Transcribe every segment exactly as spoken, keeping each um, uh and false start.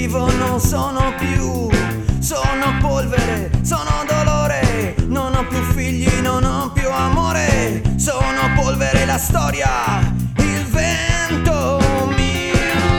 vivo non sono più, sono polvere, sono dolore, non ho più figli, non ho più amore, sono polvere, la storia, il vento mio.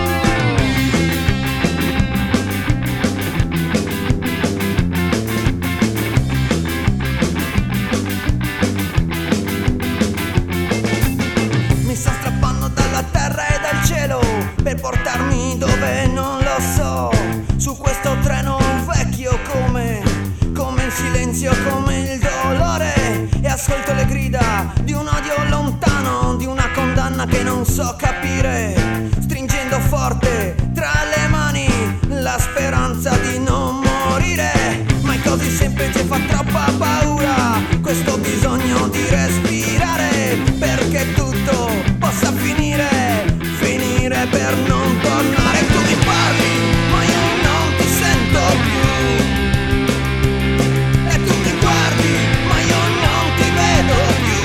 Mi sta strappando dalla terra e dal cielo per portarmi dove non lo so, su questo treno vecchio come, come il silenzio, come il dolore, e ascolto le grida di un odio lontano, di una condanna che non so capire, stringendo forte tra le mani la speranza di non morire, ma è così semplice, fa troppa paura questo bisogno di respirare, perché tutto possa finire, finire per non tornare. Tu mi parli ma io non ti sento più, e tu mi guardi ma io non ti vedo più.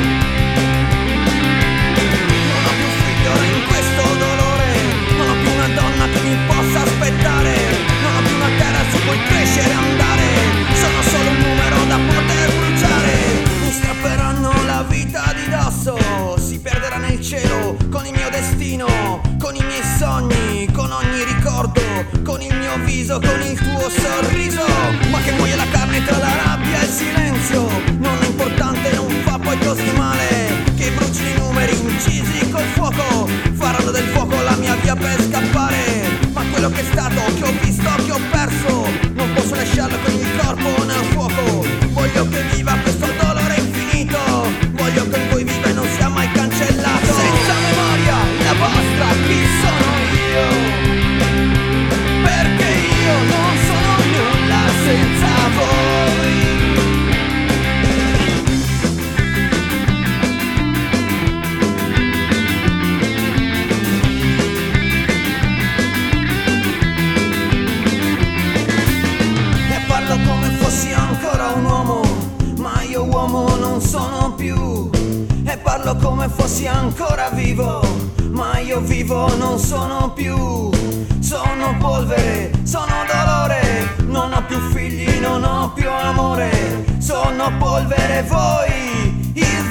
Non ho più figli ora in questo dolore, non ho più una donna che mi possa aspettare, non ho più una terra su cui crescere e andare, sono solo un numero da poter bruciare. Mi strapperanno la vita di dosso, si perderà nel cielo con il mio destino, con i miei sogni, con ogni ricordo, con il mio viso, con il tuo sorriso, ma che muoia la carne tra la rabbia e il silenzio, non è importante, non fa poi così male, che bruci i numeri incisi col fuoco, faranno del fuoco la mia via per scappare, ma quello che è stato, che ho visto, che ho perso, non posso lasciarlo con il corpo nel fuoco, voglio che viva questo dolore infinito, voglio che voi viva e non sia mai cancellato. Senza memoria, la vostra, chi sono io? Perché io non sono nulla senza voi. E parlo come fossi ancora un uomo, ma io uomo non sono più, e parlo come fossi ancora vivo, ma io vivo non sono più, sono polvere, sono dolore, non ho più figli, non ho più amore, sono polvere, voi, il